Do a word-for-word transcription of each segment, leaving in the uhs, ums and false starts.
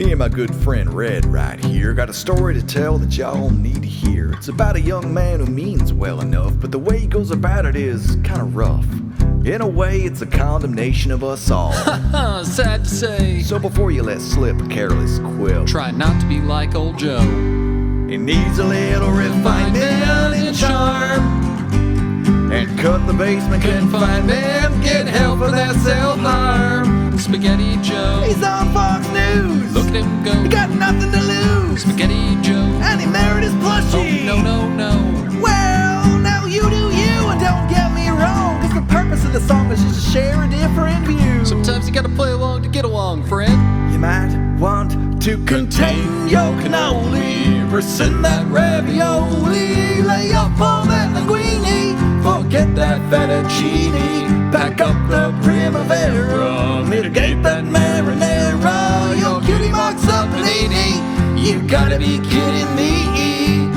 Me and my good friend Red right here got a story to tell that y'all need to hear. It's about a young man who means well enough, but the way he goes about it is kinda rough. In a way, it's a condemnation of us all. Sad to say. So before you let slip a careless quip, Try not to be like old Joe. he needs a little refinement and charm, and cut the basement confinement, get help for that self-harm. Spaghetti Joe. He's on Fox News. Look at him go. He got nothing to lose. Spaghetti Joe. And he married his Oh, plushie. no, no, no. Well, now you do you, and don't get me wrong, cause the purpose of the song is just to share a different view. Sometimes you gotta play along to get along, friend. You might want to contain your cannoli, rescind that ravioli, lay off all that linguine, forget that fettuccine, pack up the primavera, mitigate that marinara, your cutie marks up panini, you gotta be kidding me.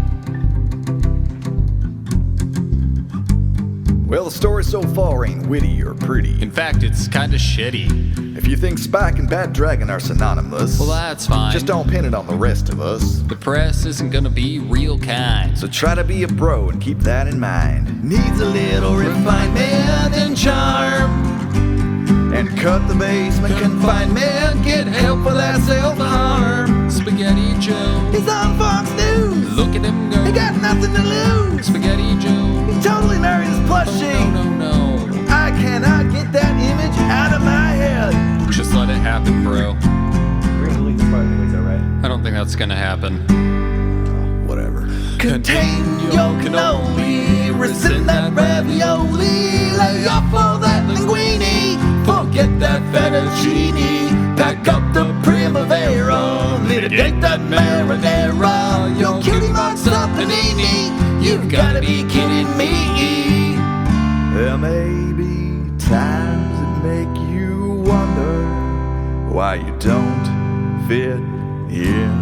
Well, the story so far ain't witty or pretty. In fact, it's kinda shitty. If you think Spike and Bad Dragon are synonymous, Well, that's fine. just don't pin it on the rest of us. The press isn't gonna be real kind. So try to be a bro and keep that in mind. Needs a little refinement and charm, and cut the basement confinement, get help for that self-harm. Spaghetti Joe. He's on Fox News. Look at him go. He got nothing to lose. Spaghetti Joe. He totally married his Oh, plushie. no, no, no. I cannot get that image out of my head. Just let it happen, bro. We're gonna delete this part anyways, alright? I don't think that's gonna happen. Whatever. Contain your cannoli, rescind that ravioli, lay off all that linguine, forget that fettuccine, pack up the primavera, mitigate that marinara, your cutie marks up panini, you've gotta be kidding me. There may be times that make you wonder why you don't fit in.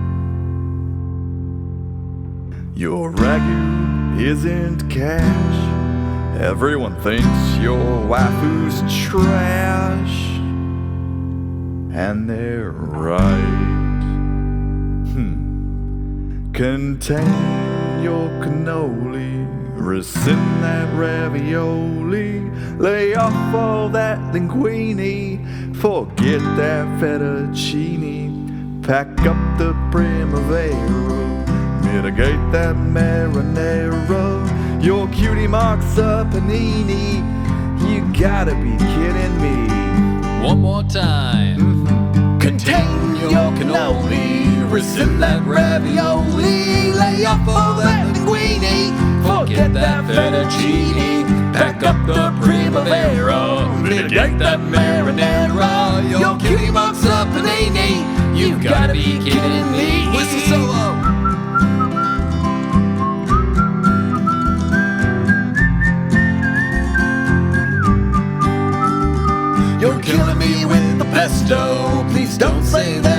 Your ragu isn't cash. Everyone thinks your waifu's trash, and they're right. Hmm. Contain your cannoli, rescind that ravioli, lay off all that linguine, forget that fettuccine, pack up the primavera, mitigate that marinara, your cutie marks a panini, you gotta be kidding me. One more time. Contain your cannoli, rescind that ravioli, lay off all that linguine, forget that fettuccine, pack up the primavera, mitigate that marinara, your cutie marks a panini, you gotta be kidding me. Whistle solo. You're killing me with the pesto, please don't say that